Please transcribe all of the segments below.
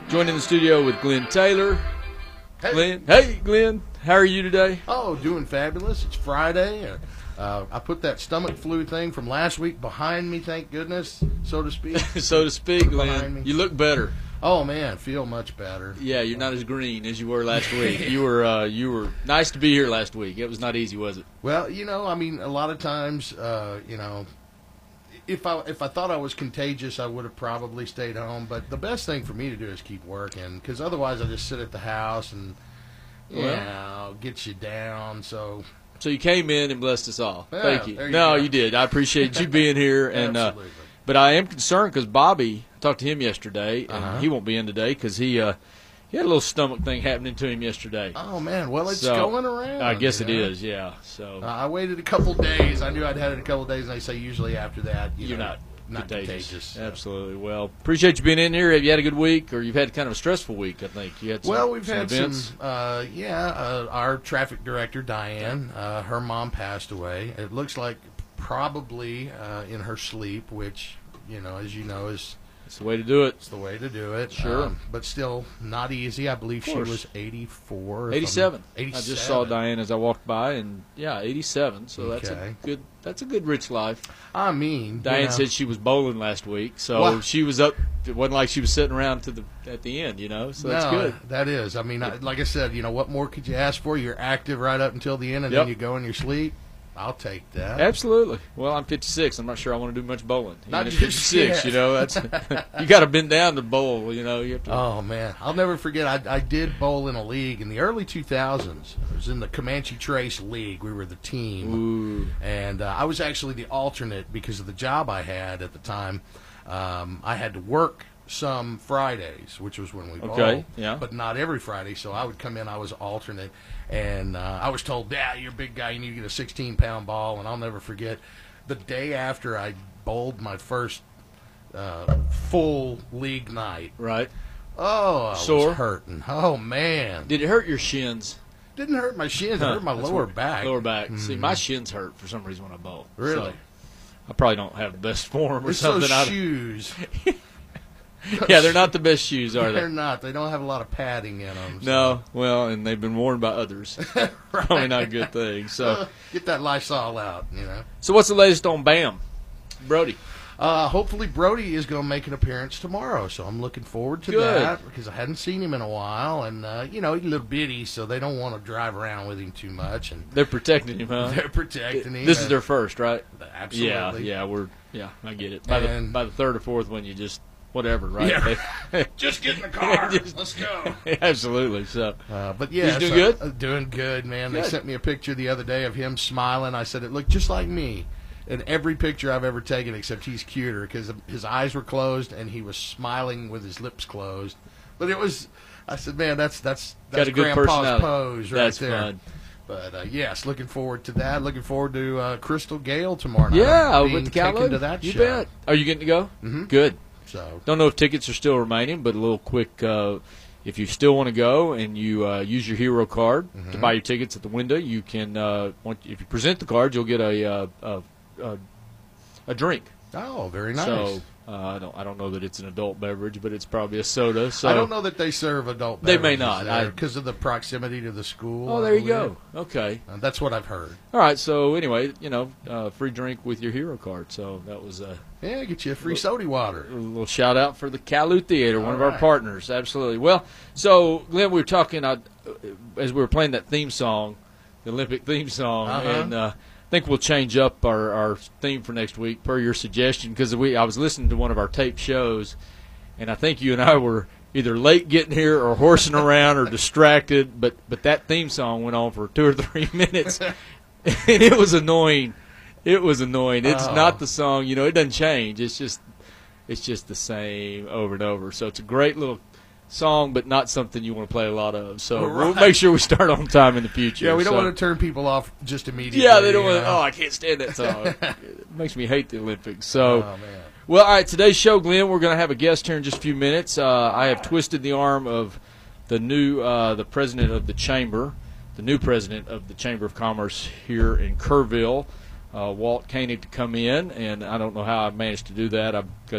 Joined in the studio with Glenn Taylor. Hey. Glenn, hey, Glenn, how are you today? Oh, doing fabulous. It's Friday. I put that stomach flu thing from last week behind me, thank goodness, so to speak. So to speak, Behind Glenn. me. You look better. Oh, man, feel much better. Yeah, you're not as green as you were last week. You were nice to be here last week. It was not easy, was it? Well, I mean, a lot of times, if I thought I was contagious, I would have probably stayed home. But the best thing for me to do is keep working, because otherwise I just sit at the house and, get you down. So you came in and blessed us all. Yeah, Thank you. there you No, go. you did. I appreciate you being here. And absolutely. but I am concerned because Bobby, I talked to him yesterday, and Uh-huh. he won't be in today because he had a little stomach thing happening to him yesterday. Oh, man, well, it's So, going around. I guess it you know? is, yeah. So I waited a couple days. I knew I'd had it a couple days, and they say usually after that, you're not not contagious. So. Absolutely. Well, appreciate you being in here. Have you had a good week, or you've had kind of a stressful week? I think you had. We've had events. our traffic director Diane, her mom passed away. It looks like probably in her sleep, which as you know, is It's the way to do it. it's the way to do it. Sure. But still not easy. I believe she course. was 84. 87. 87. I just saw Diane as I walked by, and 87. So Okay. that's a good rich life. I mean, Diane said she was bowling last week, so Well- she was up. It wasn't like she was sitting around at the end, So that's no, good. That is. I mean, like I said, what more could you ask for? You're active right up until the end, and Yep. then you go in your sleep. I'll take that. Absolutely. Well, I'm 56. I'm not sure I want to do much bowling. Not Even at just 56, yet. that's you got to bend down to bowl. You have to. Oh, man. I'll never forget. I did bowl in a league in the early 2000s. It was in the Comanche Trace League. We were the team. Ooh. And I was actually the alternate because of the job I had at the time. I had to work some Fridays, which was when we bowled. Okay, yeah. But not every Friday, so I would come in. I was alternate. And I was told, you're a big guy. You need to get a 16-pound ball. And I'll never forget the day after I bowled my first full league night. Right. Oh, I Sore? was hurting. Oh, man. Did it hurt your shins? Didn't hurt my shins. It hurt my That's lower what- back. Lower back. See, my shins hurt for some reason when I bowl. Really? So I probably don't have the best form or It's something. those shoes. Yeah, they're not the best shoes, are They're they? not. They don't have a lot of padding in them. No. Well, and they've been worn by others. Probably not a good thing. So, Get that Lysol out, so what's the latest on Bam, Brody? Hopefully Brody is going to make an appearance tomorrow, so I'm looking forward to Good. that because I hadn't seen him in a while, and he's a little bitty, so they don't want to drive around with him too much, and They're protecting him, huh? they're protecting him. This is their first, right? Absolutely. Yeah, I get it. By the third or fourth one, you just whatever, right? Yeah. Just get in the car. Let's go. Absolutely. So, But yeah, He's doing good? Doing good, man. They Good. sent me a picture the other day of him smiling. I said it looked just like me in every picture I've ever taken, except he's cuter because his eyes were closed and he was smiling with his lips closed. But it was, I said, man, that's got a good Grandpa's personality. pose right That's there. fun. But yes, looking forward to that. Looking forward to Crystal Gale tomorrow night. Yeah, I'm over being at the Cal taken to that You show. bet. Are you getting to go? Mhm. Good. So Don't know if tickets are still remaining, but a little quick. If you still want to go and you use your hero card to buy your tickets at the window, you can. If you present the card, you'll get a drink. oh, very nice. So I don't know that it's an adult beverage, but it's probably a soda. So I don't know that they serve adult They may beverages not. there because of the proximity to the school. Oh, I there you believe. go. Okay. That's what I've heard. All right. So anyway, free drink with your hero card. So that was Yeah, get you a free soda water. a little shout out for the Calu Theater, one of our right. partners. Absolutely. Well, so Glenn, we were talking as we were playing that theme song, the Olympic theme song, Uh-huh. and I think we'll change up our theme for next week per your suggestion because I was listening to one of our taped shows, and I think you and I were either late getting here or horsing around or distracted, but that theme song went on for 2 or 3 minutes, and it was annoying. It was annoying. It's Oh. not the song, it doesn't change. It's just the same over and over. So it's a great little song, but not something you want to play a lot of. So we'll Right. make sure we start on time in the future. Yeah, we don't So- want to turn people off just immediately. Yeah, they don't you want. know? Oh, I can't stand that song. It makes me hate the Olympics. So. Oh, man. Well, all right, today's show, Glenn, we're going to have a guest here in just a few minutes. I have twisted the arm of the new the president of the chamber, the new president of the Chamber of Commerce here in Kerrville, Walt Koenig, to come in, and I don't know how I managed to do that. I guess I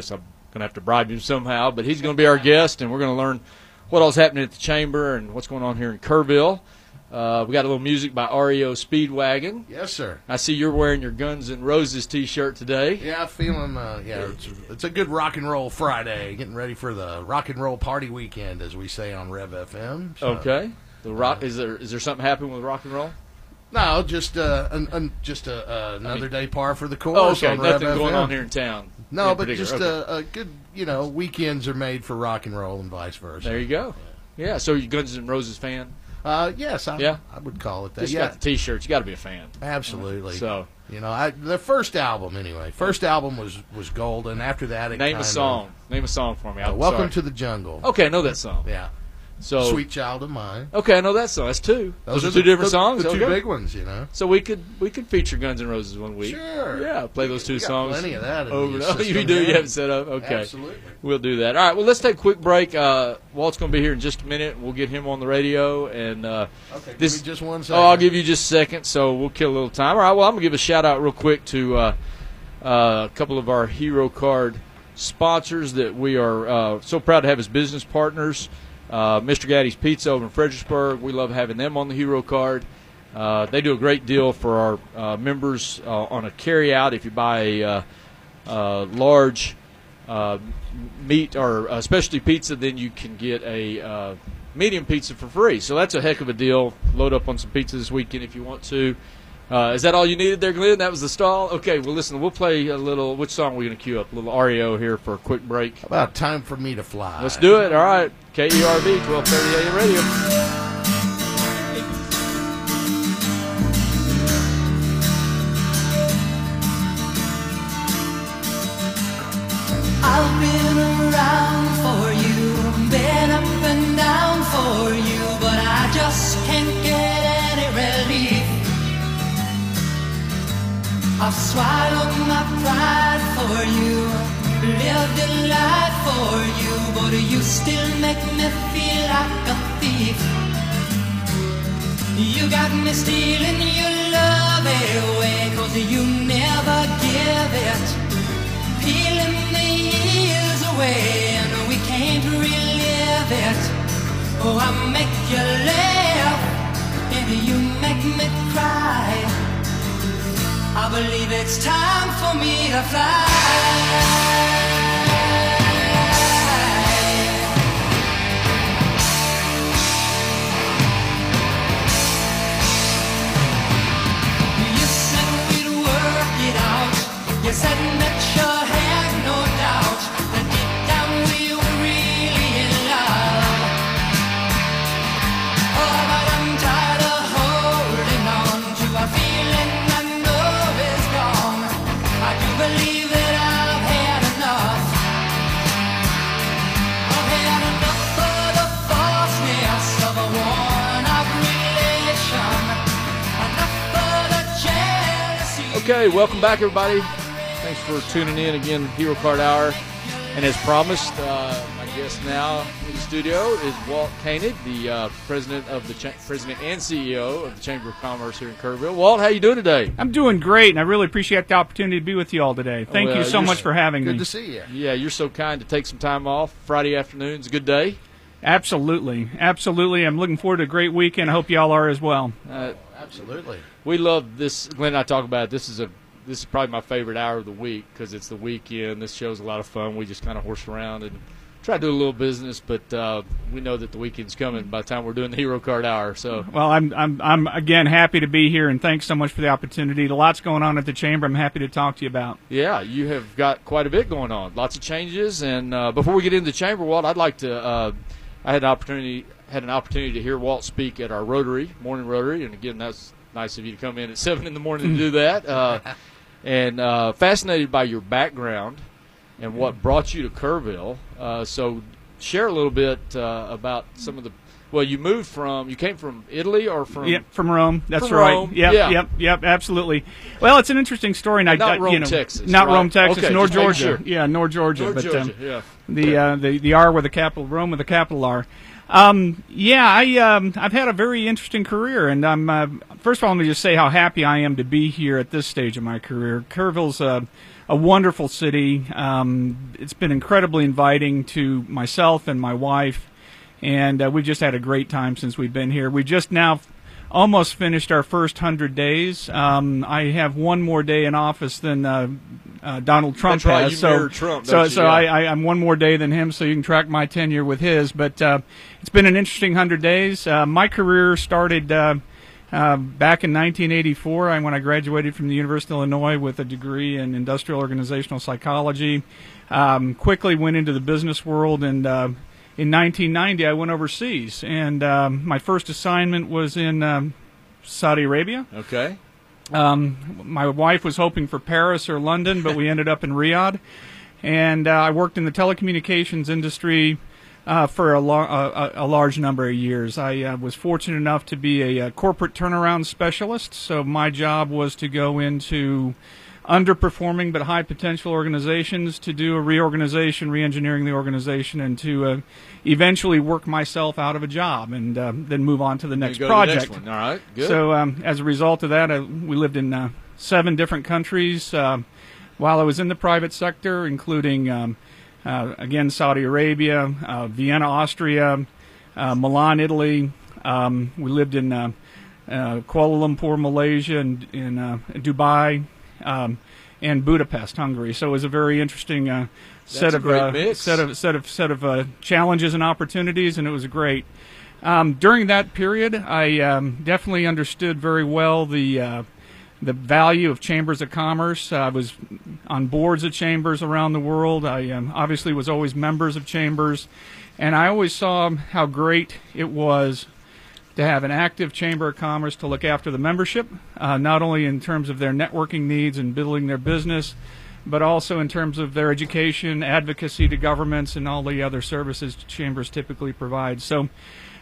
going to have to bribe him somehow, but he's going to be our guest, and we're going to learn what all's happening at the Chamber and what's going on here in Kerrville. We got a little music by REO Speedwagon. Yes, sir. I see you're wearing your Guns N' Roses T-shirt today. Yeah, feeling, it's a good rock and roll Friday. Getting ready for the rock and roll party weekend, as we say on Rev FM. So, okay. The rock is there something happening with rock and roll? No, just another day par for the course. Oh, okay. On Nothing Rev going FM. on here in town. No, in but particular. just Okay. a good, weekends are made for rock and roll and vice versa. There you go. Yeah, so you Guns N' Roses fan? Yes, I would call it that. Just got the T-shirts. You got to be a fan. Absolutely. So the first album anyway. First album was golden. After that, name a song. Name a song for me. I'm Welcome sorry. to the Jungle. Okay, I know that song. Yeah. So Sweet Child of Mine. Okay, I know that song. That's two. Those are two different songs. The two Okay. big ones, So we could feature Guns N' Roses one week. Sure. Yeah, play those two We got songs. plenty of that in over. the Oh, you system do. here. You have it set up. Okay. Absolutely. We'll do that. All right. Well, let's take a quick break. Walt's going to be here in just a minute. We'll get him on the radio. And Okay, this, give me just 1 second. I'll give you just a second. So we'll kill a little time. All right. Well, I'm going to give a shout out real quick to a couple of our Hero Card sponsors that we are so proud to have as business partners. Mr. Gaddy's Pizza over in Fredericksburg. We love having them on the Hero Card. They do a great deal for our members on a carry-out. If you buy a large meat or a specialty pizza, then you can get a medium pizza for free. So that's a heck of a deal. Load up on some pizza this weekend if you want to. Is that all you needed there, Glenn? That was the stall? Okay, well, listen, we'll play a little. Which song are we going to cue up? A little REO here for a quick break. How about Time for Me to Fly? Let's do it. All right. KERV, 1230 AM radio. I've been around for you, been up and down for you, but I just can't get any relief. I've swallowed my pride for you, lived a life for you, but you still make me feel like a thief. You got me stealing your love away, 'cause you never give it. Peeling the years away, and we can't relive it. Oh, I make you laugh, and you make me cry. I believe it's time for me to fly. You said we'd work it out. You said that you had no doubt that deep down we were really in love. Oh, but I'm tired of holding on to a feeling I know is wrong. I do believe that I've had enough. I've had enough of the falseness of a worn-out relation. Enough of the jealousy. Okay, welcome back, everybody. Thanks for tuning in again, Hero Card Hour. And as promised, my guest now in the studio is Walt Koenig, the president and CEO of the Chamber of Commerce here in Kerrville. Walt, how you doing today? I'm doing great, and I really appreciate the opportunity to be with you all today. Thank you so you're much for having me. Good to see you. Yeah, you're so kind to take some time off. Friday afternoon's a good day. Absolutely. I'm looking forward to a great weekend. I hope you all are as well. Absolutely. We love this. Glenn and I talk about it. This is probably my favorite hour of the week because it's the weekend. This show's a lot of fun. We just kind of horse around and try to do a little business, but we know that the weekend's coming by the time we're doing the Hero Card Hour. So, Well, I'm again happy to be here, and thanks so much for the opportunity. Lots going on at the Chamber. I'm happy to talk to you about. yeah, you have got quite a bit going on. Lots of changes. And before we get into the Chamber, Walt, I'd like to. I had an opportunity to hear Walt speak at our Rotary, morning Rotary, and again, that's nice of you to come in at 7 in the morning to do that. And fascinated by your background and what brought you to Kerrville. So share a little bit about some of the. Well, you came from Italy or from? Yep, from Rome. That's From right. Rome, Yep, absolutely. Well, it's an interesting story. And Not Rome, Texas, Not right? Rome, Texas, Okay, nor just making Georgia. sure. Yeah, nor Georgia. North but Georgia, yeah. the R with a capital, Rome with a capital R. I've had a very interesting career, and I'm first of all, let me just say how happy I am to be here at this stage of my career. Kerrville's a wonderful city. It's been incredibly inviting to myself and my wife, and we've just had a great time since we've been here. We just now almost finished our first 100 days. I have one more day in office than Donald Trump That's right, has. you So, mirror Trump, don't you? Yeah. I'm one more day than him, so you can track my tenure with his. But it's been an interesting 100 days. My career started back in 1984 when I graduated from the University of Illinois with a degree in industrial organizational psychology. Quickly went into the business world, and in 1990 I went overseas. And my first assignment was in Saudi Arabia. Okay. My wife was hoping for Paris or London, but we ended up in Riyadh. And I worked in the telecommunications industry for a large number of years. I was fortunate enough to be a corporate turnaround specialist, so my job was to go into underperforming but high potential organizations to do a reorganization, re-engineering the organization, and to eventually work myself out of a job and then move on to the next Go project. To the next one. All right, good. So as a result of that, we lived in 7 different countries while I was in the private sector, including again Saudi Arabia, Vienna, Austria, Milan, Italy. We lived in Kuala Lumpur, Malaysia, and in Dubai, and Budapest, Hungary. So it was a very interesting set of challenges and opportunities, and it was great. During that period, I definitely understood very well the value of chambers of commerce. I was on boards of chambers around the world. I obviously was always members of chambers, and I always saw how great it was to have an active chamber of commerce to look after the membership, not only in terms of their networking needs and building their business, but also in terms of their education, advocacy to governments, and all the other services chambers typically provide. So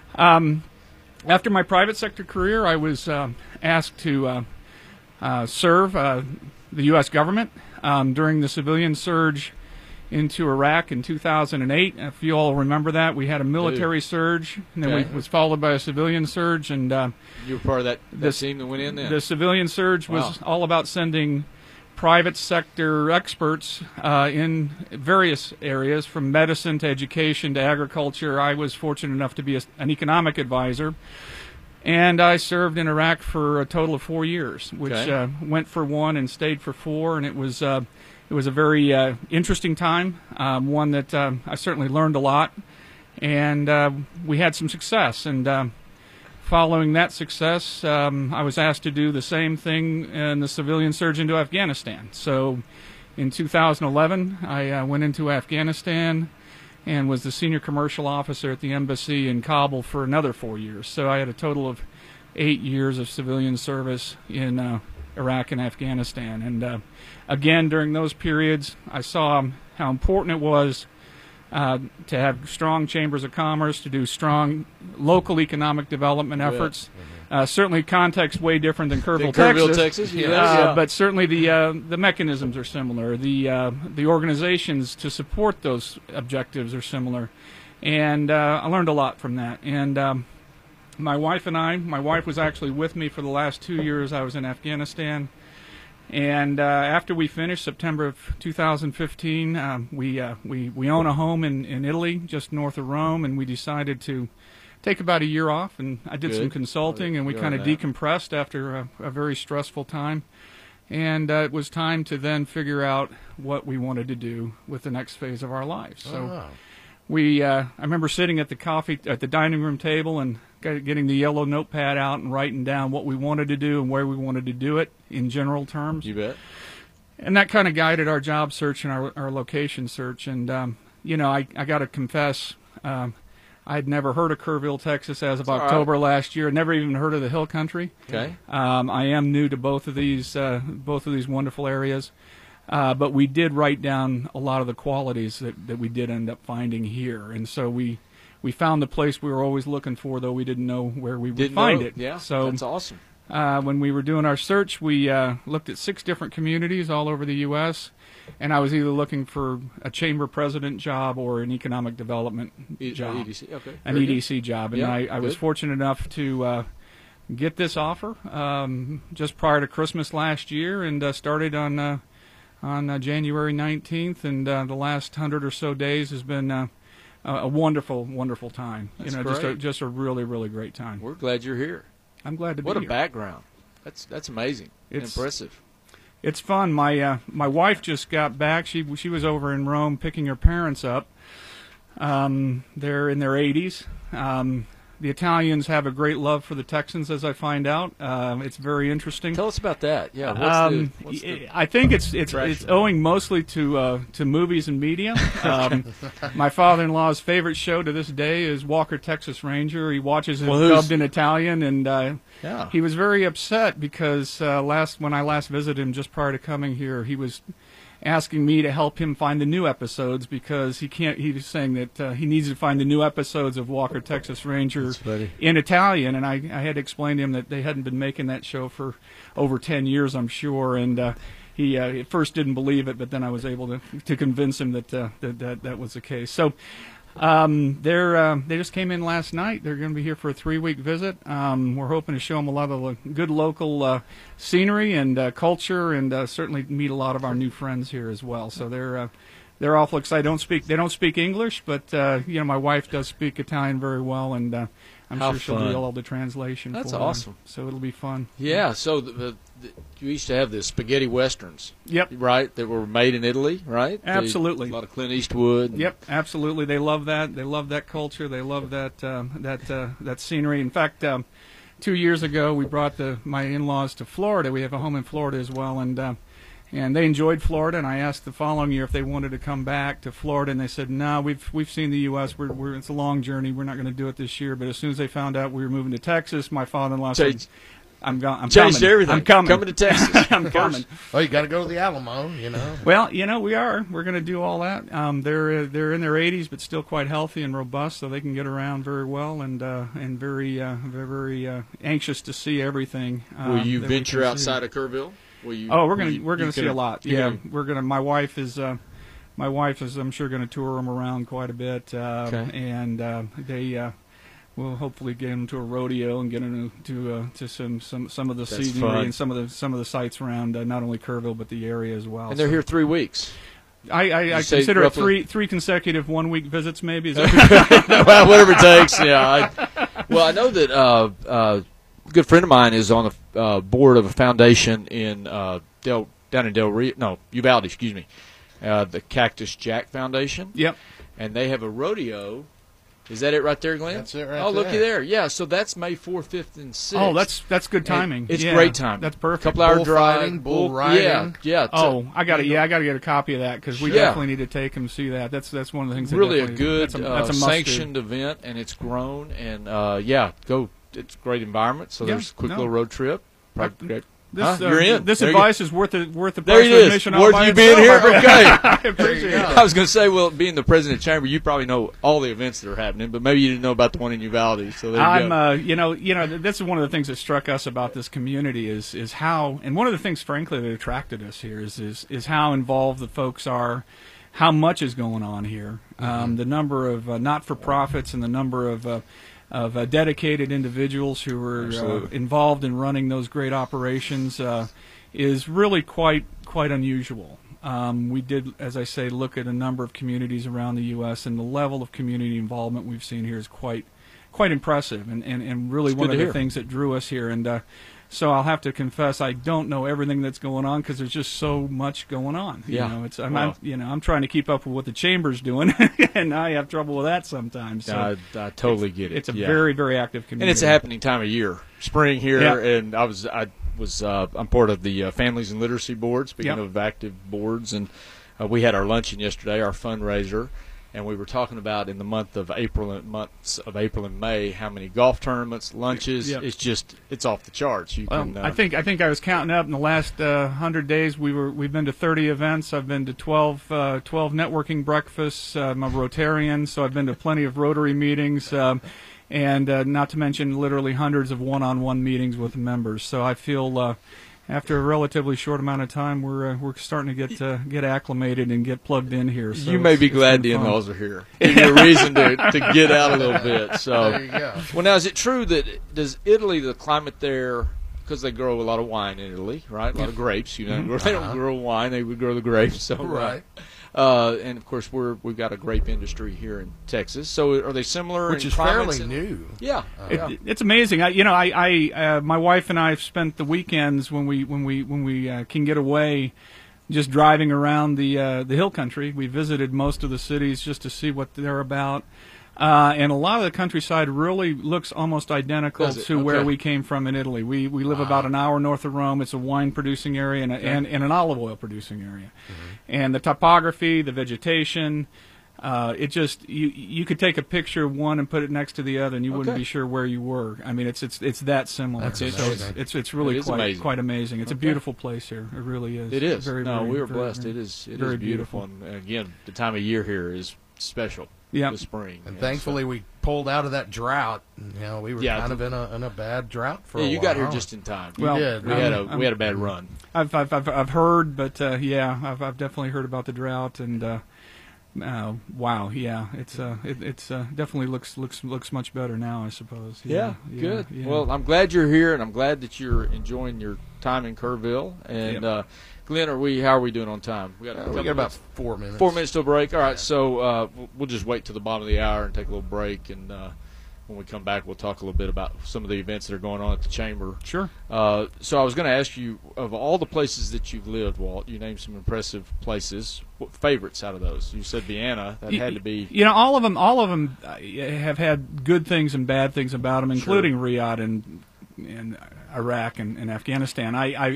after my private sector career, I was asked to serve the U.S. government during the civilian surge into Iraq in 2008. If you all remember that, we had a military surge, and then Okay. was followed by a civilian surge. And You were part of that team that went in then? the civilian surge was Wow. all about sending private sector experts in various areas, from medicine to education to agriculture. I was fortunate enough to be an economic advisor. And I served in Iraq for a total of 4 years, which Okay. went for 1 and stayed for 4, and it was a very interesting time, one that I certainly learned a lot, and we had some success. And following that success, I was asked to do the same thing in the civilian surge into Afghanistan. So in 2011, I went into Afghanistan and was the senior commercial officer at the embassy in Kabul for another 4 years. So I had a total of 8 years of civilian service in Iraq and Afghanistan. And again, during those periods, I saw how important it was to have strong chambers of commerce, to do strong local economic development efforts. Certainly context way different than Kerrville, Texas. Yeah. but certainly the mechanisms are similar. The organizations to support those objectives are similar, and I learned a lot from that. And my wife was actually with me for the last 2 years I was in Afghanistan. And after we finished, September of 2015, we own a home in Italy, just north of Rome, and we decided to take about a year off. And I did some Good. consulting, and we Good kind on of that. decompressed after a very stressful time. And it was time to then figure out what we wanted to do with the next phase of our lives. So I remember sitting at the dining room table and getting the yellow notepad out and writing down what we wanted to do and where we wanted to do it in general terms. You bet. And that kind of guided our job search and our location search. And, I got to confess, I had never heard of Kerrville, Texas as of all right. October last year. Never even heard of the Hill Country. Okay. I am new to both of these wonderful areas. But we did write down a lot of the qualities that we did end up finding here. And so we found the place we were always looking for, though we didn't know where we would find it. Yeah, So that's awesome. when we were doing our search, we looked at 6 different communities all over the U.S., and I was either looking for a chamber president job or an economic development job, EDC, okay. an Very good. EDC job. And Yeah, I was good. fortunate enough to get this offer just prior to Christmas last year, and started on January 19th, and the last 100 or so days has been a wonderful, wonderful time. That's Just great. just a really, really great time. We're glad you're here. I'm glad to What be a here. background. That's amazing. It's- Impressive. It's fun. My wife just got back. She was over in Rome picking her parents up. They're in their 80s. The Italians have a great love for the Texans, as I find out. It's very interesting. Tell us about that. Yeah. What's the I think it's attraction? owing mostly to movies and media. My father-in-law's favorite show to this day is Walker, Texas Ranger. He watches it Well, who's- dubbed in Italian, and Yeah. he was very upset because when I last visited him just prior to coming here, he was asking me to help him find the new episodes because he was saying that he needs to find the new episodes of Walker, Texas Ranger That's funny. in Italian, and I had to explain to him that they hadn't been making that show for over 10 years, I'm sure, and he at first didn't believe it, but then I was able to convince him that that was the case. So they just came in last night. They're going to be here for a 3-week visit. We're hoping to show them a lot of the good local scenery and culture, and certainly meet a lot of our new friends here as well. So they're awful excited. They don't speak English, but my wife does speak Italian very well, and I'm How sure she'll fun. do all the translation. That's for them. awesome. So it'll be fun. Yeah. So you used to have the spaghetti westerns, Yep. right? That were made in Italy, right? Absolutely. A lot of Clint Eastwood. and- Yep, absolutely. They love that. They love that culture. They love that that scenery. In fact, 2 years ago, we brought my in-laws to Florida. We have a home in Florida as well, and they enjoyed Florida. And I asked the following year if they wanted to come back to Florida, and they said, "No, we've seen the U.S. It's a long journey. We're not going to do it this year." But as soon as they found out we were moving to Texas, my father-in-law said, Changed- I'm Changed coming. everything. I'm coming. Coming to Texas. I'm coming. Oh, you got to go to the Alamo, you know. Well, we're going to do all that. They're in their 80s, but still quite healthy and robust, so they can get around very well, and very anxious to see everything. Will you that we venture can see. outside of Kerrville? Will you? Oh, we're will gonna you see a lot. you're Yeah, we're gonna. My wife is I'm sure going to tour them around quite a bit, Okay. and they. We'll hopefully get them to a rodeo and get them to some of the That's scenery fun. and some of the sites around not only Kerrville but the area as well. And they're So- here 3 weeks. I say consider it roughly- three consecutive 1-week visits, maybe. Is that Well, whatever it takes. Yeah. I know that a good friend of mine is on the board of a foundation in down in Del Rio. No, Uvalde. Excuse me. The Cactus Jack Foundation, Yep. and they have a rodeo. Is that it right there, Glenn? That's it right Oh, looky there. there. Yeah. So that's May 4th, 5th, and 6th. Oh, that's good timing. It's Yeah, great timing. That's perfect. Couple hour drive. Bullfighting, bull riding. Yeah. Yeah. Oh, I got to get a copy of that because we Yeah. definitely need to take them to see that. That's one of the things. that really a definitely- good that's a must-do. sanctioned event, and it's grown, and go. It's a great environment. So Yeah, there's a quick no. little road trip. Right. Probably great. This, You're in. This There you advice is worth the There price it of is. admission. all Worth by you being itself. here. Okay. I appreciate it. I was going to say, well, being the president of the chamber, you probably know all the events that are happening, but maybe you didn't know about the one in Uvalde. So there you go. This is one of the things that struck us about this community is how, and one of the things, frankly, that attracted us here is how involved the folks are, how much is going on here, the number of not-for-profits and the number of dedicated individuals who are Absolutely. involved in running those great operations is really quite unusual. We did, as I say, look at a number of communities around the U.S., and the level of community involvement we've seen here is quite impressive, and really It's one good of to the hear. things that drew us here. And so I'll have to confess, I don't know everything that's going on because there's just so much going on. Yeah. I'm trying to keep up with what the chamber's doing, and I have trouble with that sometimes. So I totally get it. it's a Yeah. very, very active community. And it's a happening time of year. Spring here, Yeah. and I'm part of the Families and Literacy Board, speaking Yep. of active boards, and we had our luncheon yesterday, our fundraiser, and we were talking about in the months of April and May how many golf tournaments, lunches. Yep. It's off the charts. I think I was counting up in the last 100 days. We've been to 30 events. I've been to 12 networking breakfasts. I'm a Rotarian, so I've been to plenty of Rotary meetings. and not to mention literally hundreds of one-on-one meetings with members. So I feel after a relatively short amount of time, we're starting to get acclimated and get plugged in here. So you may be glad the in-laws are here. Give you a reason to get out a little bit. So, There you go. well, now is it true that does Italy, the climate there, because they grow a lot of wine in Italy, right? A lot of grapes. You know, they don't grow wine; they would grow the grapes. So, Right. And of course, we've got a grape industry here in Texas. So, are they similar? Which in is climates fairly and- new. Yeah. It's amazing. My wife and I have spent the weekends when we can get away, just driving around the hill country. We visited most of the cities just to see what they're about. And a lot of the countryside really looks almost identical Does it? to where Okay. we came from in Italy. We live about an hour north of Rome. It's a wine producing area and an olive oil producing area. And the topography, the vegetation, it just you could take a picture of one and put it next to the other, and you wouldn't Okay. be sure where you were. I mean, it's that similar. That's So amazing. it's really It is amazing. quite amazing. It's a Okay. beautiful place here. It really is. It is. Very, No, very, we are very, blessed. very- It is very beautiful. And again, the time of year here is special. Yeah. The spring. And Yeah, thankfully, we pulled out of that drought. You know, we were Yeah, kind of in a bad drought for yeah, a you while. got here just in time. Well, did. we had a bad run. I've heard, but I've definitely heard about the drought, and wow, yeah, it's definitely looks much better now, I suppose. Yeah, good. yeah. Well, I'm glad you're here, and I'm glad that you're enjoying your time in Kerrville. And Glenn, how are we doing on time? We got a We couple got about minutes. 4 minutes. 4 minutes till break. All right, so we'll just wait till the bottom of the hour and take a little break, and when we come back, we'll talk a little bit about some of the events that are going on at the chamber. Sure. So I was going to ask you, of all the places that you've lived, Walt, you named some impressive places. What favorites out of those? You said Vienna. That had to be. You know, all of them have had good things and bad things about them, including Riyadh and Iraq and Afghanistan.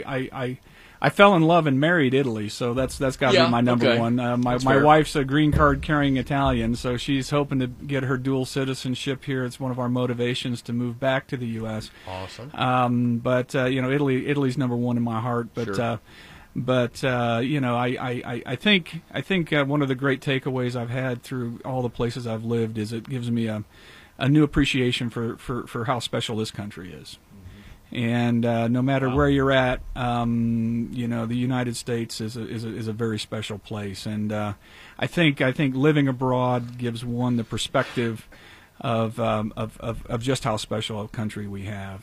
I fell in love and married Italy, so that's got to be my number one. My fair. wife's a green card carrying Italian, so she's hoping to get her dual citizenship here. It's one of our motivations to move back to the U.S. Awesome. But Italy's number one in my heart. But Sure. I think one of the great takeaways I've had through all the places I've lived is it gives me a new appreciation for how special this country is. And no matter where you're at, the United States is a very special place. And I think living abroad gives one the perspective of just how special a country we have.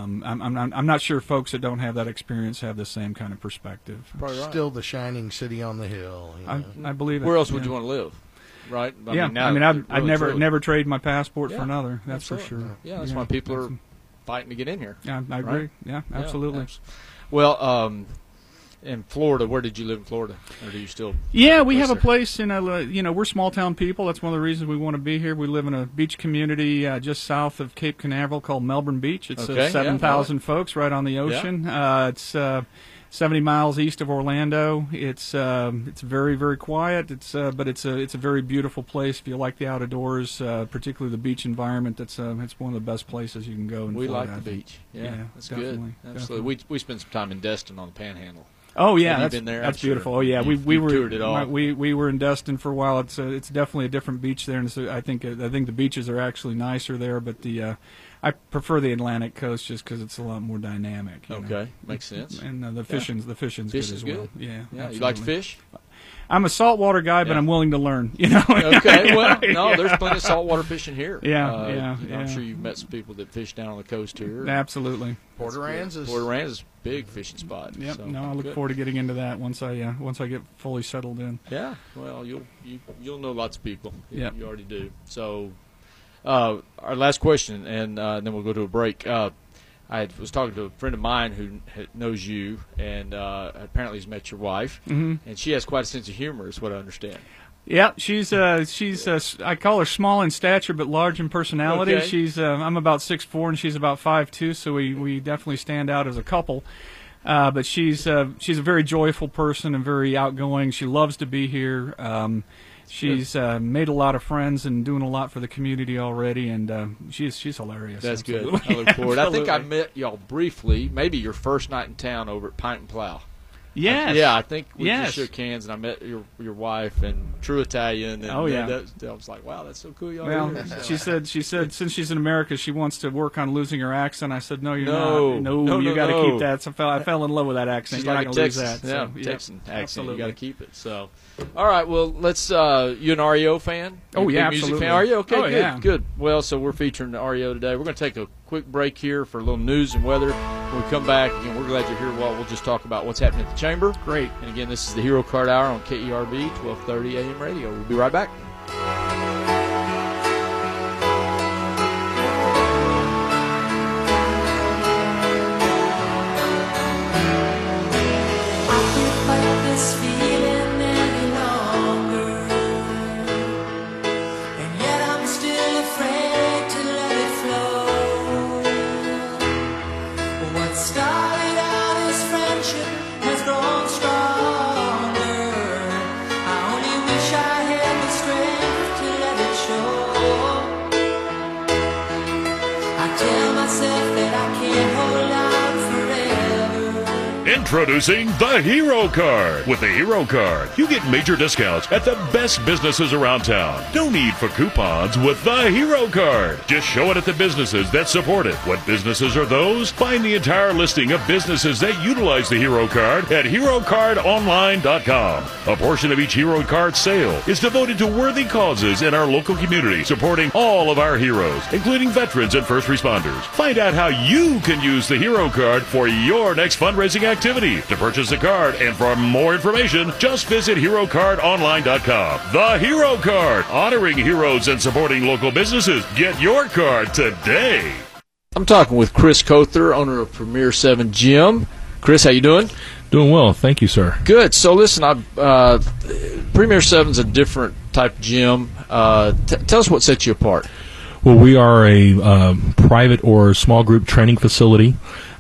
I'm not sure folks that don't have that experience have the same kind of perspective. Probably right. Still the shining city on the hill. You know. I believe it. Where else would yeah. you want to live? Right? I'd never trade my passport for another. That's for Absolutely. sure. Yeah, that's why people are fighting to get in here. Yeah, I agree. Right? Yeah, absolutely. Well, in Florida, where did you live in Florida, or do you still? Yeah, we have a there? place in we're small town people. That's one of the reasons we want to be here. We live in a beach community just south of Cape Canaveral called Melbourne Beach. It's Okay, 7,000 folks right on the ocean. It's 70 miles east of Orlando. It's very, very quiet. But it's a very beautiful place if you like the outdoors, particularly the beach environment. It's one of the best places you can go in We Florida, like the I think. beach. Yeah, Yeah, that's definitely, good. Absolutely. We spent some time in Destin on the Panhandle. Oh yeah, Have you that's been there? That's I'm sure. beautiful. Oh yeah, we You've were toured it all. We were in Destin for a while. It's definitely a different beach there, and so I think the beaches are actually nicer there. But I prefer the Atlantic coast just because it's a lot more dynamic. You know. Okay, makes sense. And the fishing's good Fish as is well. good. Yeah, Yeah, you like to absolutely. fish? I'm a saltwater guy, but Yeah. I'm willing to learn. You know. Okay, well, no, there's plenty of saltwater fishing here. Yeah, I'm sure you've met some people that fish down on the coast here. Absolutely. Port Aransas is Port Aransas is a big fishing spot. Yep. So, No, I look good. forward to getting into that once I get fully settled in. Yeah, well, you'll know lots of people. Yep. You already do. So, our last question, and then we'll go to a break. I was talking to a friend of mine who knows you, and apparently he's met your wife, and she has quite a sense of humor, is what I understand. Yeah, she's I call her small in stature but large in personality. Okay. I'm about 6'4" and she's about 5'2", so we definitely stand out as a couple. But she's a very joyful person and very outgoing. She loves to be here. She's made a lot of friends and doing a lot for the community already, and she's hilarious. That's Absolutely. good. I look forward. I think I Absolutely. met y'all briefly, maybe your first night in town over at Pint and Plow. Yes. Yeah, I think we Yes. just shook hands, and I met your wife, and true Italian. And Oh, yeah. I was like, wow, that's so cool. Y'all Well, are here. she said since she's in America, she wants to work on losing her accent. I said, no, you're No. not. No, No, you no, got to no. keep that. So I fell in love with that accent. She's You're like not a going to lose Texan, that. So, Texan accent. absolutely. You got to keep it. So, all right. Well, let's. You an REO fan? Oh, You a yeah, big music absolutely. fan? Are you okay? Oh, good. yeah. Good. Well, so we're featuring the REO today. We're going to take a quick break here for a little news and weather. When we come back, again, we're glad you're here. Well, we'll just talk about what's happening at the Chamber. Great. And again, this is the Hero Card Hour on KERB 1230 AM radio. We'll be right back. I can't fight this feeling any longer, and yet I'm still afraid to let it flow. What started out as friendship has grown stronger. I only wish I had the strength to let it show. I tell myself that I can't hold out forever. Introducing the Hero Card. With the Hero Card, you get major discounts at the best businesses around town. No need for coupons with the Hero Card. Just show it at the businesses that support it. What businesses are those? Find the entire listing of businesses that utilize the Hero Card at HeroCardOnline.com. A portion of each Hero Card sale is devoted to worthy causes in our local community, supporting all of our heroes, including veterans and first responders. Find out how you can use the Hero Card for your next fundraising activity. To purchase the card and for more information, just visit HeroCardOnline.com. The Hero Card, honoring heroes and supporting local businesses. Get your card today. I'm talking with Chris Cother, owner of Premier 7 Gym. Chris, how you doing? Doing well, thank you, sir. Good. So listen, Premier 7's a different type of gym. Tell us what sets you apart. Well, we are a private or small group training facility.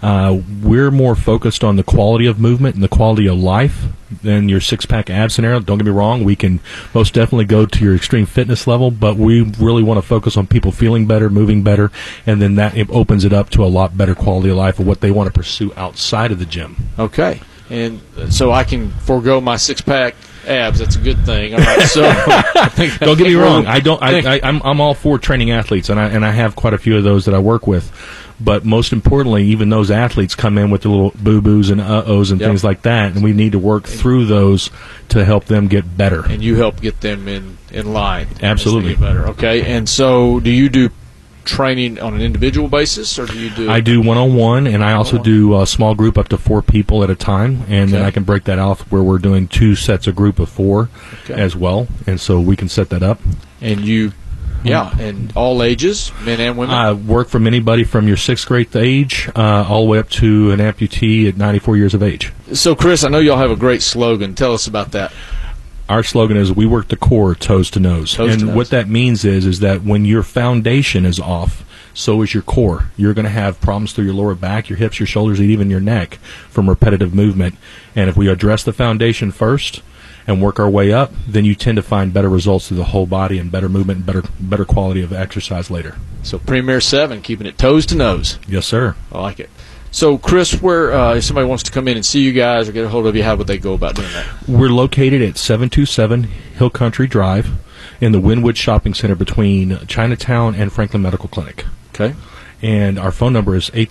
We're more focused on the quality of movement and the quality of life than your six-pack ab scenario. Don't get me wrong, we can most definitely go to your extreme fitness level, but we really want to focus on people feeling better, moving better, and then that opens it up to a lot better quality of life of what they want to pursue outside of the gym. Okay. And so I can forego my six-pack abs. That's a good thing. All right. So Don't get me wrong. I'm all for training athletes, and I have quite a few of those that I work with. But most importantly, even those athletes come in with the little boo-boos and uh-ohs and Yep. things like that, and we need to work through those to help them get better. And you help get them in line. Absolutely. As they get better. Okay. And so do you do training on an individual basis, or do you do? I do one-on-one, and I also do a small group up to 4 people at a time, and then Okay. I can break that off where we're doing 2 sets of group of 4 Okay. as well, and so we can set that up. And you, yeah, and all ages, men and women. I work from anybody from your 6th grade age all the way up to an amputee at 94 years of age. So, Chris, I know y'all have a great slogan. Tell us about that. Our slogan is we work the core toes to nose. Toes to And nose. what that means is that when your foundation is off, so is your core. You're going to have problems through your lower back, your hips, your shoulders, and even your neck from repetitive movement. And if we address the foundation first and work our way up, then you tend to find better results through the whole body and better movement and better quality of exercise later. So, Premier 7, keeping it toes to nose. Yes, sir. I like it. So, Chris, where if somebody wants to come in and see you guys or get a hold of you, how would they go about doing that? We're located at 727 Hill Country Drive in the Wynwood Shopping Center between Chinatown and Franklin Medical Clinic. Okay. And our phone number is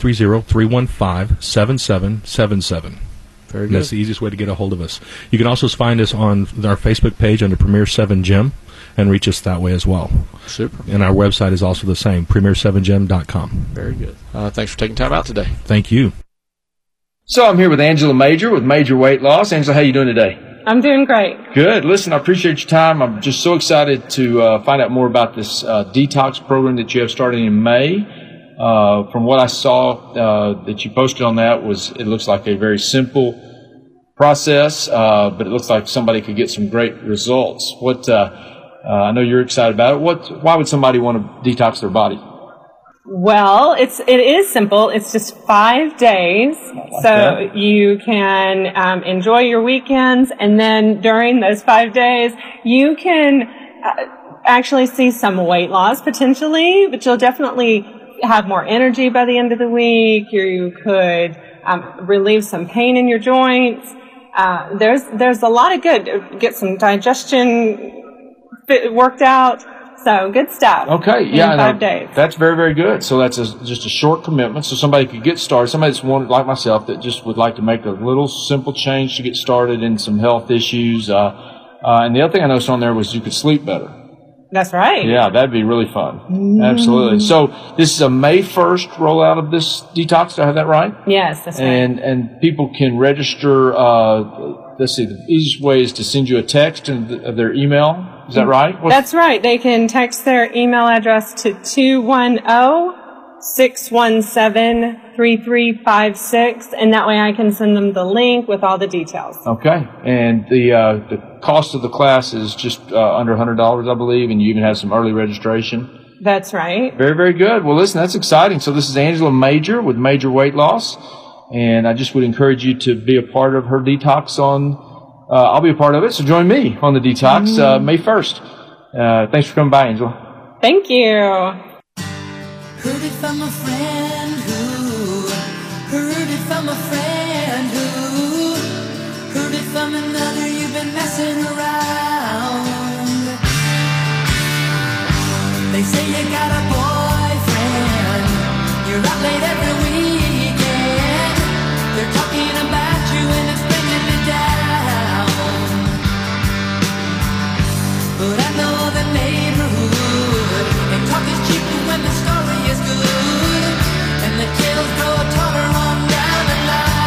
830-315-7777. Very And good. that's the easiest way to get a hold of us. You can also find us on our Facebook page under Premier 7 Gym and reach us that way as well. Super. And our website is also the same, premier7gym.com. Very good. Thanks for taking time out today. Thank you. So I'm here with Angela Major with Major Weight Loss. Angela, how you doing today? I'm doing great. Good. Listen, I appreciate your time. I'm just so excited to find out more about this detox program that you have starting in May. From what I saw that you posted on that, it looks like a very simple process, but it looks like somebody could get some great results. I know you're excited about it. Why would somebody want to detox their body? Well, it is simple. It's just 5 days, so you can enjoy your weekends, and then during those 5 days, you can actually see some weight loss potentially, but you'll definitely have more energy by the end of the week. You could relieve some pain in your joints, There's a lot of good. Get some digestion worked out. So good stuff. Okay, in yeah, 5 days. That's very, very good. So that's just a short commitment. So somebody could get started. Somebody that's wanted, like myself, that just would like to make a little simple change to get started in some health issues. And the other thing I noticed on there was you could sleep better. That's right. Yeah, that'd be really fun. Absolutely. So this is a May 1st rollout of this detox. Do I have that right? Yes, that's right. And people can register. Let's see. The easiest way is to send you a text and their email. Is that right? That's right. They can text their email address to 210-617-3356, and that way I can send them the link with all the details. Okay. And the cost of the class is just under $100, I believe, and you even have some early registration. That's right. Very, very good. Well, listen, that's exciting. So this is Angela Major with Major Weight Loss, and I just would encourage you to be a part of her detox on. I'll be a part of it, so join me on the detox May 1st. Thanks for coming by, Angela. Thank you. Heard it from a friend who heard it from a friend who heard it from another. You've been messing around. They say you got a boyfriend. You're out late every weekend. They're talking about you and it's bringing me down. But I know the neighborhood, and talk is cheap when the story is good, and the tales grow taller on down the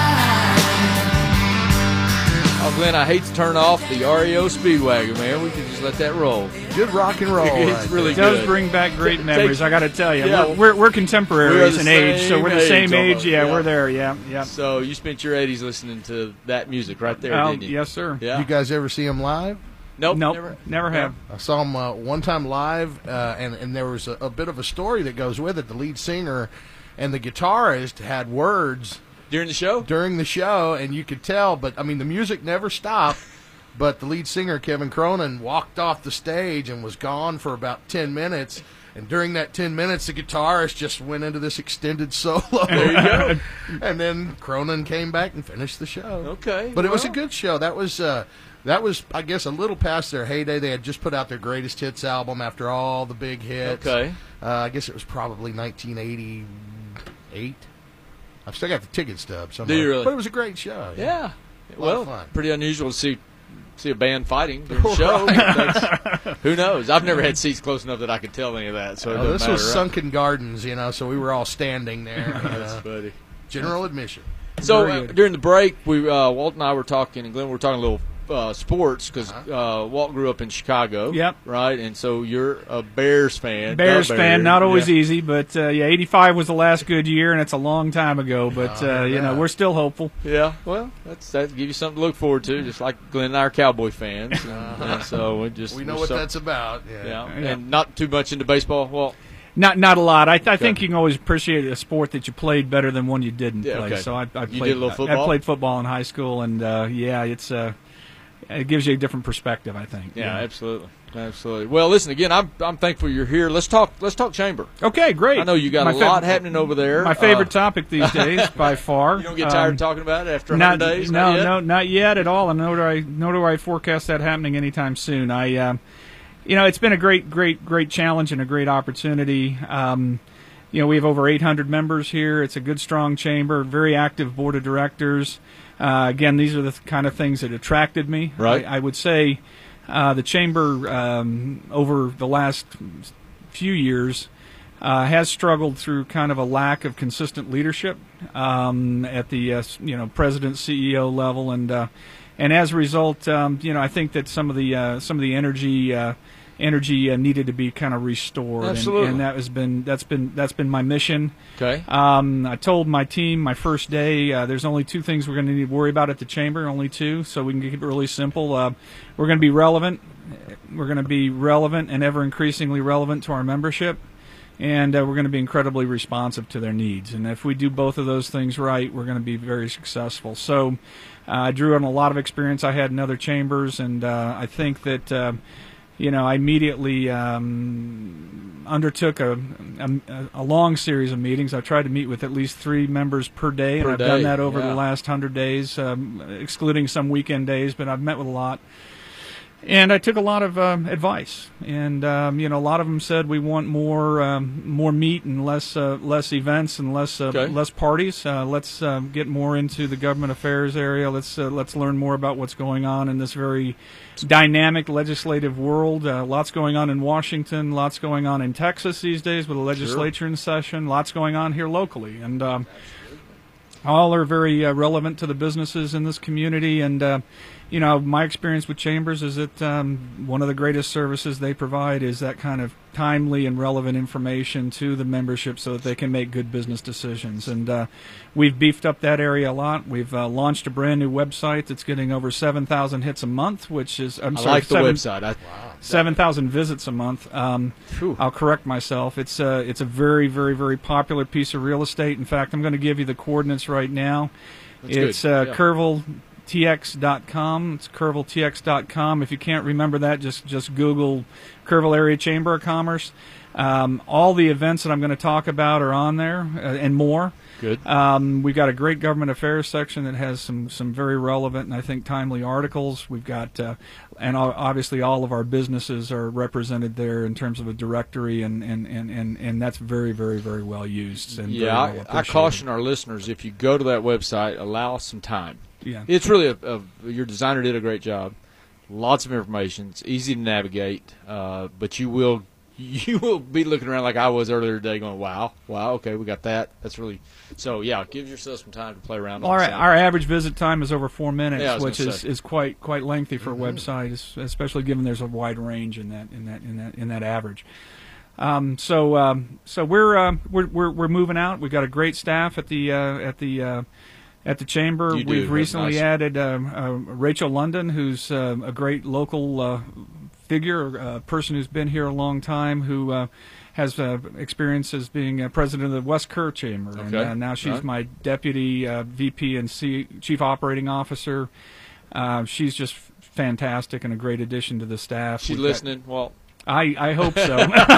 line. Oh, Glenn, I hate to turn off the REO Speedwagon, man. We can just let that roll. Good rock and roll. It's really It does good. bring back great memories. I got to tell you, Yeah, we're contemporaries the in age, so same we're the same age. almost, Yeah, yeah. we're there. Yeah. So you spent your 80s listening to that music right there, Oh, didn't you? yes, sir. Yeah. You guys ever see him live? Nope. Never have. I saw him one time live, and there was a bit of a story that goes with it. The lead singer and the guitarist had words During the show? during the show, and you could tell, but, I mean, the music never stopped, but the lead singer, Kevin Cronin, walked off the stage and was gone for about 10 minutes, and during that 10 minutes, the guitarist just went into this extended solo. There you go. And then Cronin came back and finished the show. Okay. But it was a well, good show. That was, I guess, a little past their heyday. They had just put out their greatest hits album after all the big hits. Okay. I guess it was probably 1988. I've still got the ticket stub somewhere. Do you really? But it was a great show. Yeah. of Well, fun. pretty unusual to see a band fighting during the show. That's- who knows? I've never had seats close enough that I could tell any of that. So it doesn't This matter, was right? Sunken Gardens, so we were all standing there. That's funny. General admission. So Very good. during the break, Walt and I were talking, and Glenn, we were talking a little sports because Walt grew up in Chicago. Yep. Right, and so you're a Bears fan. Bears The fan, not always yeah. easy, but 85 was the last good year, and it's a long time ago. But we're still hopeful. Yeah, well, that give you something to look forward to, just like Glenn and I are Cowboy fans, and so We know what that's about. Yeah, Yeah. and not too much into baseball. Well, Not a lot. I think you can always appreciate a sport that you played better than one you didn't Yeah, play. okay. So I played. You did a little football? I played football in high school, and it gives you a different perspective, I think. yeah, absolutely. Well, listen again. I'm thankful you're here. Let's talk chamber. Okay, great. I know you got My a lot happening over there. My favorite topic these days, by far. You don't get tired of talking about it after 100 days? Not yet? No, not yet at all. And nor do I forecast that happening anytime soon. It's been a great challenge and a great opportunity. We have over 800 members here. It's a good, strong chamber, very active board of directors. Again, these are the kind of things that attracted me. Right. I would say the chamber over the last few years has struggled through kind of a lack of consistent leadership at the president, CEO level, and as a result, I think that some of the energy needed to be kind of restored. Absolutely. And that's been my mission. Okay. I told my team my first day there's only two things we're going to need to worry about at the chamber, only two, so we can keep it really simple. We're going to be relevant. We're going to be relevant and ever increasingly relevant to our membership, and we're going to be incredibly responsive to their needs. And if we do both of those things right, we're going to be very successful. So I drew on a lot of experience I had in other chambers, and I think that I immediately undertook a long series of meetings. I tried to meet with at least 3 members per day, and I've done that over the last 100 days, excluding some weekend days, but I've met with a lot. And I took a lot of advice, and a lot of them said we want more meat and less events and less parties. Let's get more into the government affairs area. Let's learn more about what's going on in this very dynamic legislative world. Lots going on in Washington. Lots going on in Texas these days with the legislature in session. Lots going on here locally, and all are very relevant to the businesses in this community. And my experience with Chambers is that one of the greatest services they provide is that kind of timely and relevant information to the membership so that they can make good business decisions. And we've beefed up that area a lot. We've launched a brand new website that's getting over 7,000 hits a month, which is, I like the website. 7,000 visits a month. I'll correct myself. It's a very, very, very popular piece of real estate. In fact, I'm going to give you the coordinates right now. It's KerrvilleTX.com. It's KerrvilleTX.com. If you can't remember that, just Google Kerrville Area Chamber of Commerce. All the events that I'm going to talk about are on there and more. Good. We've got a great government affairs section that has some very relevant and I think timely articles. We've got, and obviously all of our businesses are represented there in terms of a directory, and that's very, very, very well used. And I caution our listeners, if you go to that website, allow some time. Yeah. It's really your designer did a great job. Lots of information. It's easy to navigate, but you will be looking around like I was earlier today, going, "Wow, okay, we got that." That's really so. Yeah, give yourself some time to play around. Our average visit time is over 4 minutes, which is quite lengthy for a website, especially given there's a wide range in that average. So we're moving out. We've got a great staff at the chamber. We've recently added Rachel London, who's a great local figure, a person who's been here a long time, who has experience as being president of the West Kerr Chamber. Okay. And now she's my deputy VP and Chief Operating Officer. She's just fantastic and a great addition to the staff. She's listening. Well, I hope so.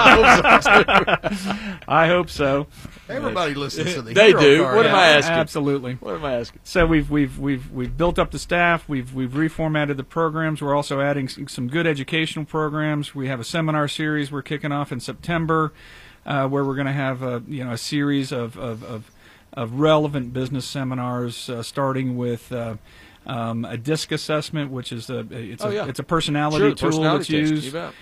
I hope so. Everybody listens to the They Hero do. Card. What am I asking? Absolutely. What am I asking? So we've built up the staff. We've reformatted the programs. We're also adding some good educational programs. We have a seminar series we're kicking off in September, where we're going to have a series of relevant business seminars, starting with a DISC assessment, which is it's a personality tool that's used. You bet.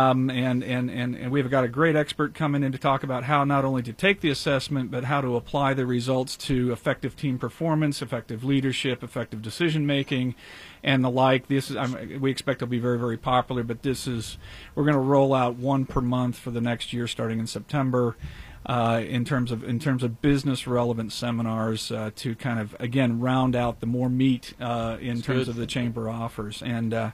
And we've got a great expert coming in to talk about how not only to take the assessment, but how to apply the results to effective team performance, effective leadership, effective decision making, and the like. We expect it'll be very, very popular, but we're going to roll out one per month for the next year, starting in September. In terms of business relevant seminars to kind of again round out the more meat in terms of the chamber offers, and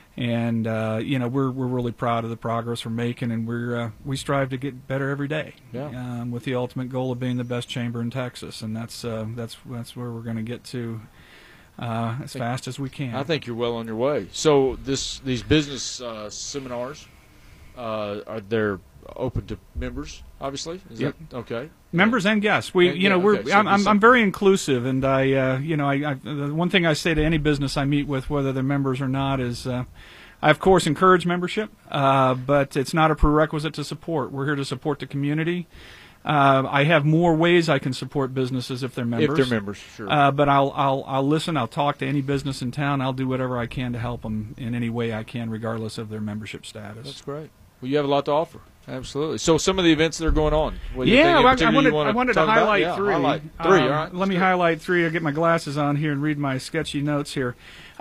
we're really proud of the progress we're making, and we strive to get better every day, with the ultimate goal of being the best chamber in Texas, and that's where we're going to get to as fast as we can. I think you're well on your way. So these business seminars they're open to members, obviously. Is that okay? Members and guests. I'm very inclusive, and the one thing I say to any business I meet with, whether they're members or not, is I of course encourage membership, but it's not a prerequisite to support. We're here to support the community. I have more ways I can support businesses if they're members. If they're members, sure. But I'll listen. I'll talk to any business in town. I'll do whatever I can to help them in any way I can, regardless of their membership status. That's great. Well, you have a lot to offer. Absolutely. So some of the events that are going on. I wanted to highlight three. Highlight three. All right. Let me highlight three. I'll get my glasses on here and read my sketchy notes here.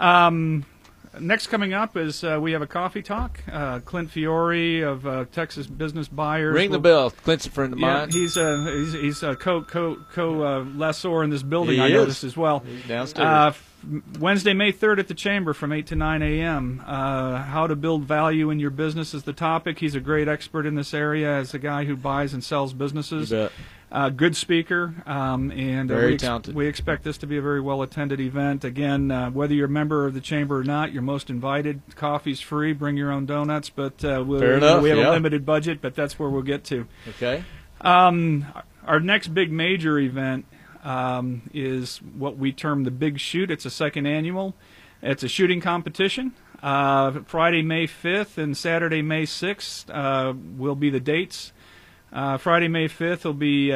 Next coming up is we have a coffee talk. Clint Fiore of Texas Business Buyers. Ring the bell. Clint's a friend of mine. He's a co-lessor in this building. He I is. noticed as well. He's downstairs. Wednesday, May 3rd at the Chamber from 8 to 9 a.m. How to build value in your business is the topic. He's a great expert in this area as a guy who buys and sells businesses. You bet. Good speaker, and Very talented. We expect this to be a very well-attended event. Again, whether you're a member of the Chamber or not, you're most invited. Coffee's free. Bring your own donuts, but Fair enough, we have yeah. a limited budget, but that's where we'll get to. Okay. Our next big major event is what we term the Big Shoot. It's a second annual. It's a shooting competition. Friday, May 5th and Saturday, May 6th will be the dates. Friday, May 5th will be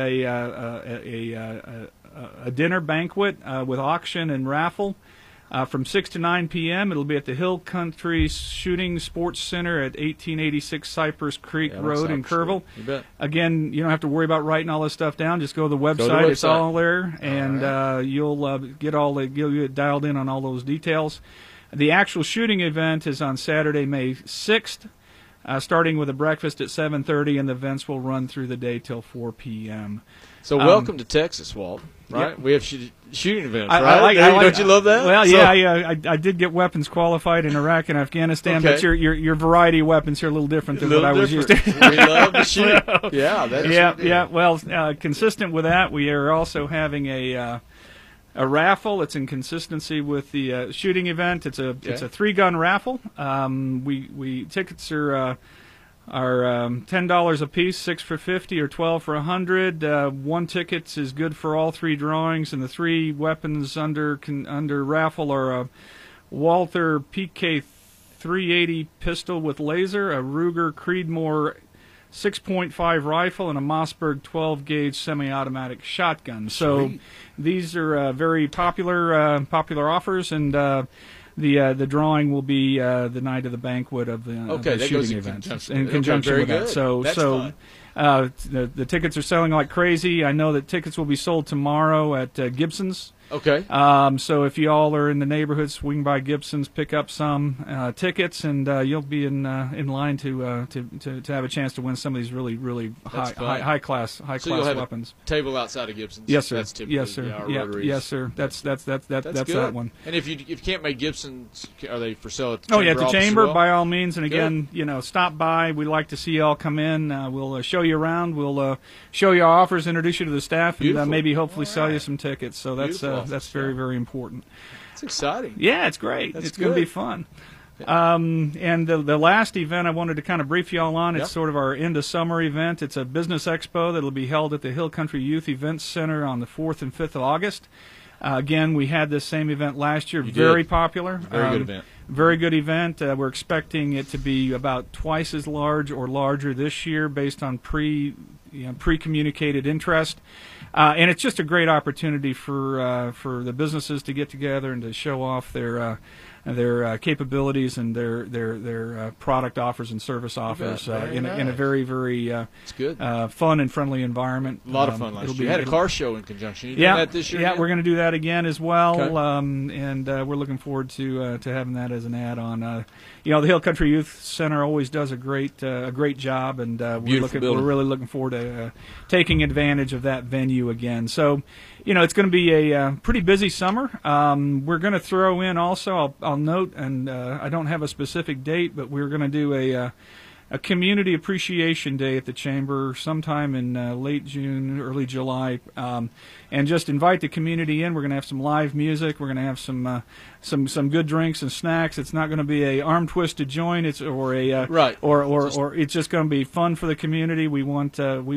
a dinner banquet with auction and raffle. From 6 to 9 p.m., it'll be at the Hill Country Shooting Sports Center at 1886 Cypress Creek Road in Kerrville. You bet. Again, you don't have to worry about writing all this stuff down. Just go to the website. It's all there, and you'll get dialed in on all those details. The actual shooting event is on Saturday, May 6th, starting with a breakfast at 7:30, and the events will run through the day till 4 p.m. So welcome to Texas, Walt. Right? Yeah. We have shooting events, right? Don't you love that? Well, yeah, I did get weapons qualified in Iraq and Afghanistan, but your variety of weapons here are a little different than what I was used to. We love to shoot. Yeah, Well, consistent with that, we are also having a raffle. It's in consistency with the shooting event. It's a three-gun raffle. We tickets are $10 a piece, 6 for $50 or 12 for $100. One ticket is good for all three drawings, and the three weapons under raffle are a Walther PK 380 pistol with laser, a Ruger Creedmoor 6.5 rifle, and a Mossberg 12-gauge semi-automatic shotgun. So these are very popular offers, and the drawing will be the night of the banquet of the shooting event in conjunction with that. So the tickets are selling like crazy. I know that tickets will be sold tomorrow at Gibson's. Okay. So if you all are in the neighborhood, swing by Gibson's, pick up some tickets, and you'll be in line to have a chance to win some of these really high class weapons. A table outside of Gibson's. Yes, sir. That's typically yes, sir. Yes, sir. That's that one. And if you can't make Gibson's, are they for sale at the Chamber? Chamber? At the office Chamber, as well? by all means. And again, stop by. We'd like to see you all come in. We'll show you around. We'll show you our offers, introduce you to the staff, and maybe hopefully sell you some tickets. So that's very, very important. It's exciting. Yeah, it's great. That's it's going to be fun. And the last event I wanted to kind of brief you all on, it's sort of our end of summer event. It's a business expo that will be held at the Hill Country Youth Events Center on the 4th and 5th of August. Again, we had this same event last year. Very popular. Very good event. Very good event. We're expecting it to be about twice as large or larger this year based on pre-communicated interest. And it's just a great opportunity for the businesses to get together and to show off their capabilities and their product offers and service offers in a very, very it's good. Fun and friendly environment. A lot of fun last year. You had a car show in conjunction. You doing that this year? Yeah, we're going to do that again as well. Okay. And we're looking forward to having that as an add-on. The Hill Country Youth Center always does a great job, and we're really looking forward to taking advantage of that venue again. So, it's going to be a pretty busy summer. We're going to throw in also, I'll note, and I don't have a specific date, but we're going to do a Community Appreciation Day at the Chamber sometime in late June, early July, and just invite the community in. We're going to have some live music. We're going to have some good drinks and snacks. It's not going to be a arm twisted joint. It's or it's just going to be fun for the community. We want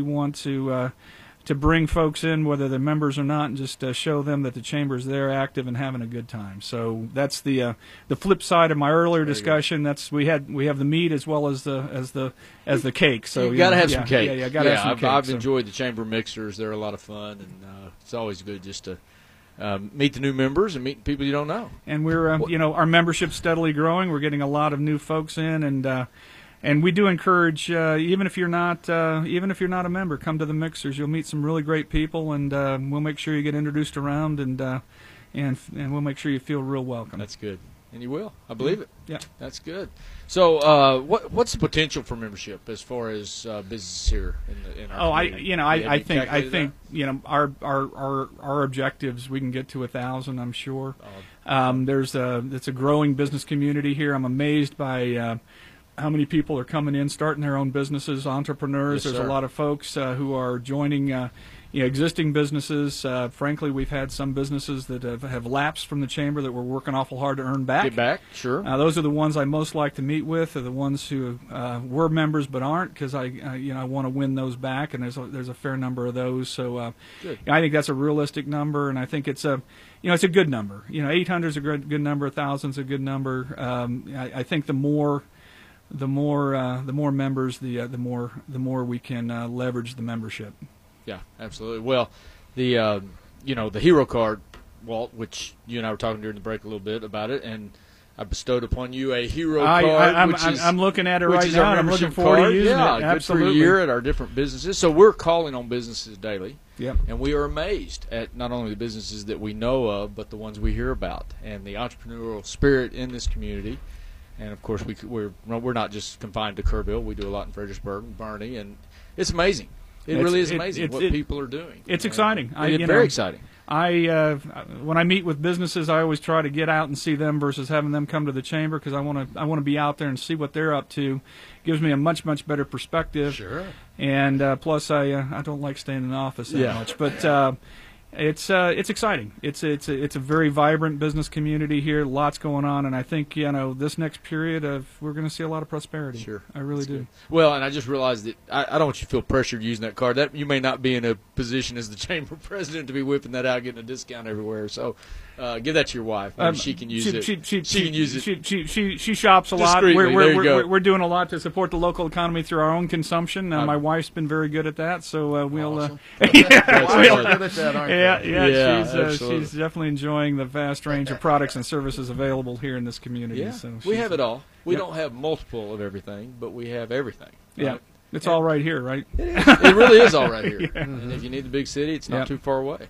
to bring folks in, whether they're members or not, and just show them that the Chamber's there, active and having a good time. So that's the flip side of my earlier discussion. That's we have the meat as well as the cake. So you got to have some cake. Yeah, got to have some cake. I've enjoyed the Chamber mixers. They're a lot of fun, and it's always good just to meet the new members and meet people you don't know. And we're our membership's steadily growing. We're getting a lot of new folks in, and we do encourage, even if you're not a member, come to the mixers. You'll meet some really great people, and we'll make sure you get introduced around, and we'll make sure you feel real welcome. That's good, and you will. I believe it. Yeah, that's good. So, what's the potential for membership as far as business here in our community? I think our objectives, we can get to 1,000. I'm sure. It's a growing business community here. I'm amazed by how many people are coming in, starting their own businesses, entrepreneurs. Yes, There's sir. a lot of folks who are joining existing businesses. Frankly, we've had some businesses that have lapsed from the chamber that we're working awful hard to earn back. Get back, sure. Those are the ones I most like to meet with, are the ones who were members but aren't, because I want to win those back, and there's a fair number of those. So Good. I think that's a realistic number, and I think it's a good number. 800 is a good number, 1,000 is a good number. I think the more members, the more we can leverage the membership. Yeah, absolutely. Well, the hero card, Walt, which you and I were talking during the break a little bit about it, and I bestowed upon you a hero card. I'm looking at it which right is now, our and I'm looking membership forward card. to using Yeah, it. good Absolutely. for a year at our different businesses. So we're calling on businesses daily. Yep. And we are amazed at not only the businesses that we know of, but the ones we hear about, and the entrepreneurial spirit in this community. And of course, we're not just confined to Kerrville. We do a lot in Fredericksburg and Bernie, and it's amazing. It really is amazing what people are doing. It's exciting. It's very exciting. When I meet with businesses, I always try to get out and see them versus having them come to the chamber, because I want to be out there and see what they're up to. Gives me a much better perspective. Sure. And plus, I don't like staying in the office that much, but it's exciting. It's a very vibrant business community here. Lots going on, and I think this next period we're going to see a lot of prosperity. Sure, I really do. Good. Well, and I just realized that I don't want you to feel pressured using that card. That you may not be in a position as the chamber president to be whipping that out, getting a discount everywhere. So give that to your wife. Maybe she can use it. She can use it. She shops a lot. Discreetly. There you go. We're doing a lot to support the local economy through our own consumption. My wife's been very good at that, so we'll. Awesome. That's Good at that, aren't they? Yeah, absolutely. she's definitely enjoying the vast range of products and services available here in this community. Yeah, So we have it all. We Yep. don't have multiple of everything, but we have everything. Yeah, right? it's all right here, right? It really is all right here. And if you need the big city, it's not Yep. too far away.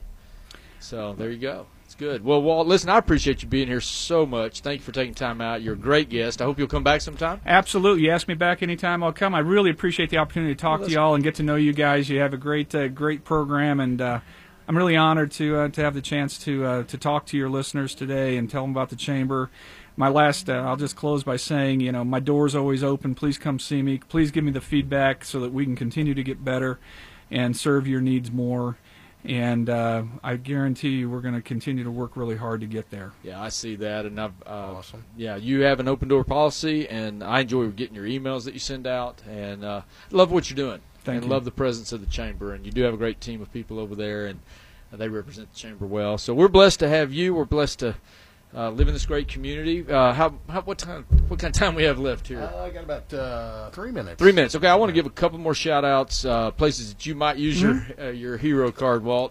So there you go. It's good. Well, Walt, listen, I appreciate you being here so much. Thank you for taking time out. You're a great guest. I hope you'll come back sometime. Absolutely. You ask me back anytime, I'll come. I really appreciate the opportunity to talk to y'all and get to know you guys. You have a great program, and I'm really honored to have the chance to talk to your listeners today and tell them about the chamber. My last, I'll just close by saying, my door's always open. Please come see me. Please give me the feedback so that we can continue to get better and serve your needs more. And I guarantee you we're going to continue to work really hard to get there. Yeah, I see that. And I've Awesome. Yeah, you have an open door policy, and I enjoy getting your emails that you send out, and love what you're doing. Thank and you. love the presence of the chamber. And you do have a great team of people over there, and they represent the chamber well. So we're blessed to have you. We're blessed to live in this great community. What kind of time we have left here? I got about 3 minutes. 3 minutes. Okay, I want to give a couple more shout-outs, places that you might use your hero card, Walt.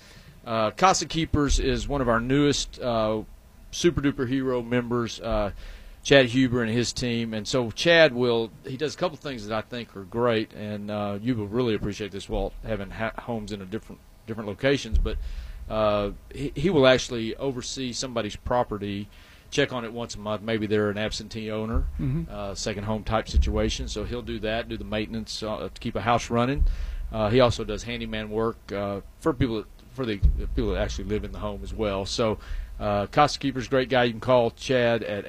Casa Keepers is one of our newest super-duper hero members, Chad Huber and his team. And so Chad he does a couple things that I think are great, and you will really appreciate this, Walt, having homes in different locations. But he will actually oversee somebody's property, check on it once a month. Maybe they're an absentee owner, second home type situation. So he'll do that, do the maintenance to keep a house running. He also does handyman work for the people that actually live in the home as well. So Casa Keeper's a great guy. You can call Chad at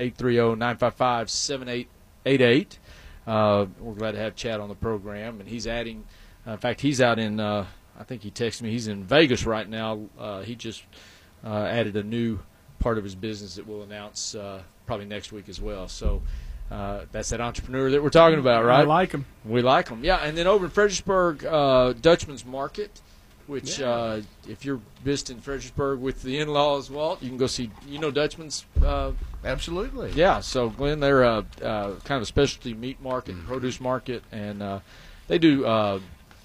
830-955-7888. We're glad to have Chad on the program, and he's adding. In fact, he's out in. I think he texted me. He's in Vegas right now. He just added a new part of his business that we'll announce probably next week as well. So that's that entrepreneur that we're talking about, right? I like him. We like him. Yeah, and then over in Fredericksburg, Dutchman's Market, which if you're visiting Fredericksburg with the in-laws, Walt, you can go see. You know Dutchman's? Absolutely. Yeah, so Glenn, they're kind of a specialty meat market, produce market, and they do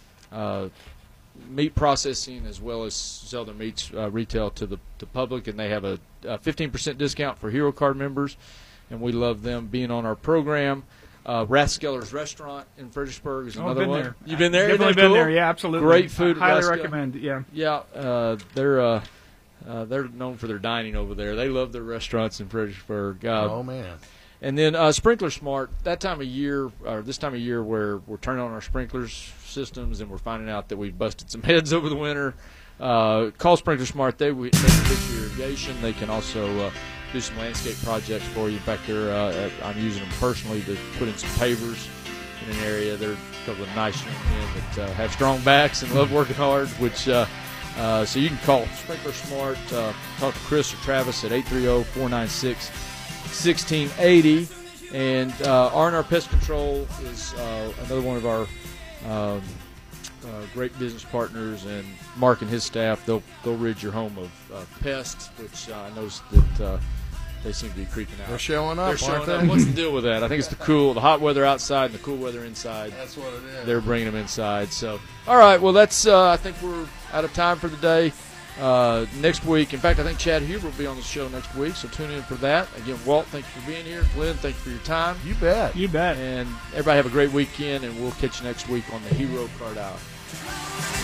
meat processing as well as sell their meats retail to the public, and they have a 15% discount for Hero Card members, and we love them being on our program. Rathskeller's Restaurant in Fredericksburg is another been one. there. You've been there? Definitely Isn't that been cool? there. Yeah, absolutely. Great food. I highly Rathskeller. recommend. Yeah. Yeah, they're known for their dining over there. They love their restaurants in Fredericksburg. Oh man. And then Sprinkler Smart, this time of year where we're turning on our sprinklers systems and we're finding out that we've busted some heads over the winter, call Sprinkler Smart. They can fix your irrigation. They can also do some landscape projects for you. In fact, I'm using them personally to put in some pavers in an area. They're a couple of nice young men that have strong backs and love working hard, which so you can call Sprinkler Smart, talk to Chris or Travis at 830-496-1680. And R&R Pest Control is another one of our great business partners, and Mark and his staff, they'll rid your home of pests, which I noticed that they seem to be creeping out. They're showing up, They're showing aren't up. they? What's the deal with that? I think it's the hot weather outside and the cool weather inside. That's what it is. They're bringing them inside. So, all right, well, that's I think we're out of time for the day. Next week, in fact, I think Chad Huber will be on the show next week, so tune in for that. Again, Walt, thank you for being here. Glenn, thank you for your time. You bet. You bet. And everybody have a great weekend, and we'll catch you next week on the Hero Card Hour.